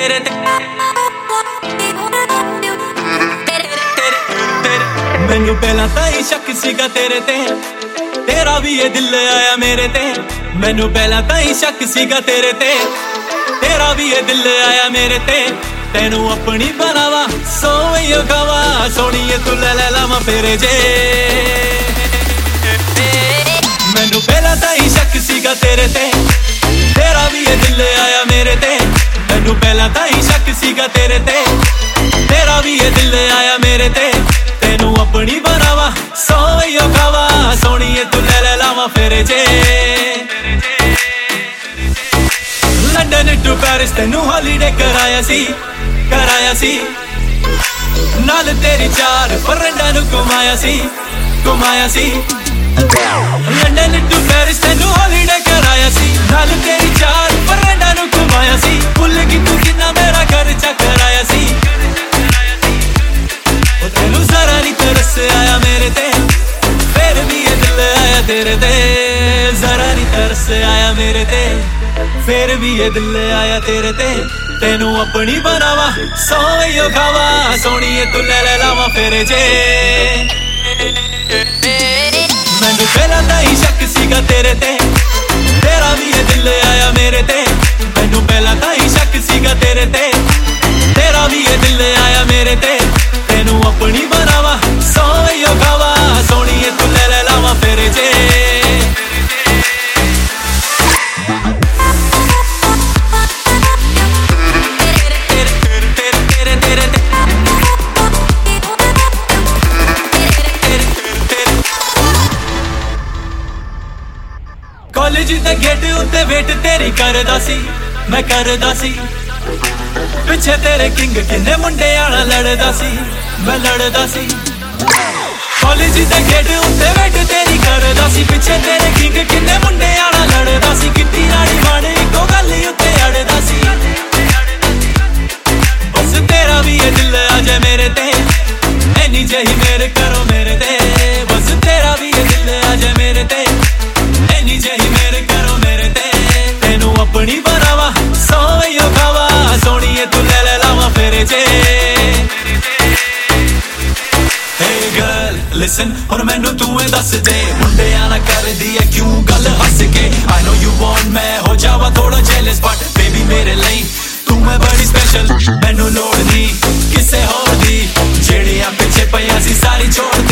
तेरे ते मैनू पहला ताई शक सीगा तेरे ते, तेरा भी ये दिल आया मेरे ते। मैनू पहला ताई शक सीगा तेरे ते, तेरा भी ये दिल आया मेरे ते। तेनू अपनी बनावा सोइयो खावा, सोनिए तू ले लावा फेरे जे। मैनू पहला ताई शक सीगा तेरे ते, तेरा भी ये दिल आया मेरे ते। मैनू पहला ताई शक सीगा तेरे ते, तेरा भी ये दिल आया मेरे ते। तेनू अपनी बनावा सोइयो खावा, सोनिए तू ले लावा फेरे जे। लंडन टू पेरिस तेनू हॉलीडे कराया सी नाल तेरी चार फ्रेंडां नू घुमाया सी। लंडन टू पेरिस तेनू हॉलीडे कराया सी, नाल तेरी चार फ्रेंडां नू घुमाया सी। भुल गई तू किन्ना मेरा खर्चा कराया सी। ओ तेनू जरा नहीं तरस आया मेरे ते, फिर भी ये दिल आया तेरे ते। जरा नहीं तरस आया मेरे ते, फिर भी ये दिल आया तेरे ते। तेनू अपनी बनावा सोइयो खावा, सोनिए तू ले लावा फेरे जे। मैनू पहला ताई शक सीगा तेरे ते, तेरा भी ये दिल आया मेरे ते। मैनू पहला ताई शक सीगा तेरे ते, तेरा भी ये दिल आया मेरे ते। तेनू अपनी बनावा सोइयो खावा, सोनिए तू ले लावा फेरे जे। कॉलेज दे गेट उत्ते वेट तेरी करदा सी, मैं करदा सी। पिछे तेरे किंग किन्ने मुंडे आना लड़दा सी, मैं लड़दा सी। कॉलेज दे गेट उत्ते वेट तेरी करदा सी, पिछे तेरे किंग किन्ने मुंडे आना लड़दा सी। कित्ती रानी बने इको गल उत्ते अड़दा सी। बस तेरा भी ये दिल आ जाए मेरे ते, एनी जही मेरे करो मेरे ते। बस तेरा भी ये दिल आ जाए मेरे ते, एनी जही मेरे करो मेरे ते। तेनू अपनी बनावा सोइयो खावा, सोनिए तू ले लावा फेरे जे। Hey girl listen और मैनू तू दस दे, मुंडे आना कर दिया क्यों गल हस के। I know you want मैं हो जावा थोड़ा jealous but baby मेरे लिए तू मैं बड़ी स्पेशल। मैनू लोड़ नहीं किसे होर दी, जेड़ियां पिछे पईयां सी सारी छोड़